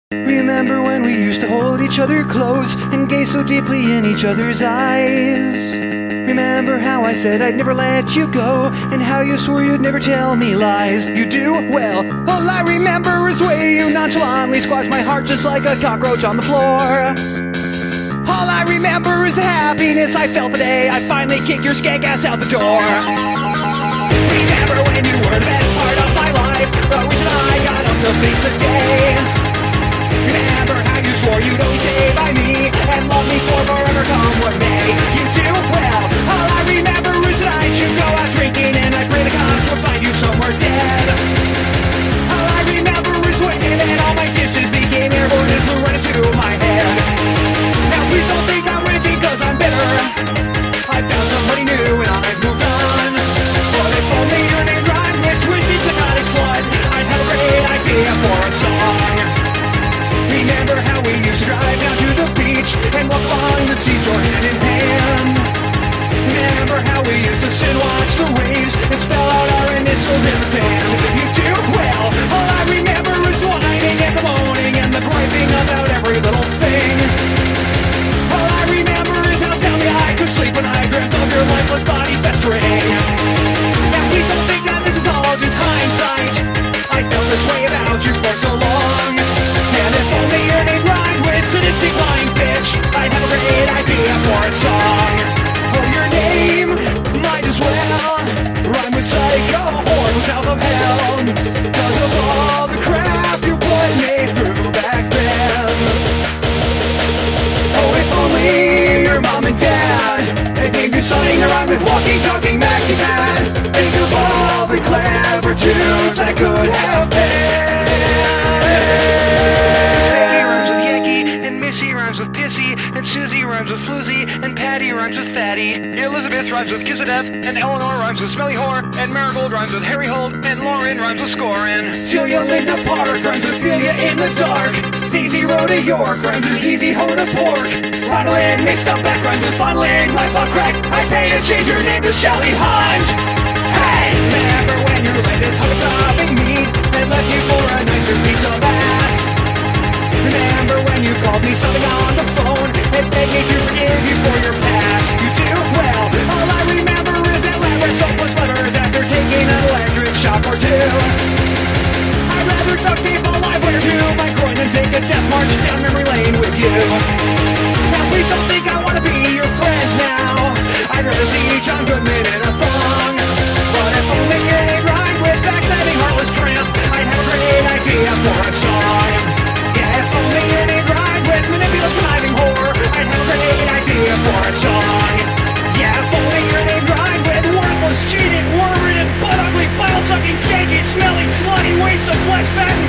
Remember when we used to hold each other close and gaze so deeply in each other's eyes? Remember how I said I'd never let you go, and how you swore you'd never tell me lies? You do? Well, all I remember is the way you nonchalantly squashed my heart just like a cockroach on the floor. All I remember is the happiness I felt the day I finally kicked your skank ass out the door. Remember when you were the best part of my life, the reason I got up to face the day. Remember how you swore you'd always stay by me and love me for forever, come what may. You do? Well, all I remember is that I should go out drinking and I pray the gods will find you somewhere dead. All I remember is when and all my dishes became airborne and flew right into my head. Now please don't think I'm raging because I'm bitter. I found somebody new and I've moved on. But if only your name rhymed with twisted psychotic slut, I'd have a great idea for a song. Remember how we used to drive down to the beach and walk along the seashore hand in hand? Remember how we used to sit and watch the waves and spell out our initials in the sand? You do? Well, all I remember is whining in the morning and the griping about every little thing. All I remember is how soundly I could sleep when I dreamt of your lifeless body festering. Now please don't think that this is all just hindsight. I felt this way about you for so long. And if only your name rhymed with sadistic lying bitch, I'd have a great idea for a song. Oh, your name might as well rhyme with psycho whore with south of hell, 'cause of all the crap your blood made through back then. Oh, if only your mom and dad had named you something to rhyme with walking, talking, maxi pad. Think of all the clever tunes I could have been. Rhymes with pissy, and Susie rhymes with floozy, and Patty rhymes with fatty. Elizabeth rhymes with kiss of death, and Eleanor rhymes with smelly whore, and Marigold rhymes with Harry Holt, and Lauren rhymes with scoring. Celia Linda Park rhymes with Philia in the dark. Daisy Rhoda York rhymes with easy hoe to pork. Ronald mixed up back rhymes with fondling my butt crack. I paid to change your name to Shelly Hunt. Hey, remember when your latest hug stopping me and left you for a nicer piece of ass? Remember when you called me something on the phone and begged me to forgive you for your past? You do? Well, all I remember is that Lambert soapless levers after taking an electric shock or two. I'd rather duct tape a live wire to my groin than take a death march down memory lane with you. Now please don't think I want to be your friend now. I'd rather see John Goodman in a thong. But if only your name rhymed with backstabbing heartless tramp, I'd have a great idea for a song. If only your name rhymed with manipulative conniving whore, I'd have a great idea for a song. Yeah, if only your name rhymed with worthless, cheating, worm-ridden, butt-ugly, bile-sucking, skanky, smelly, slutty waste of flesh, fat,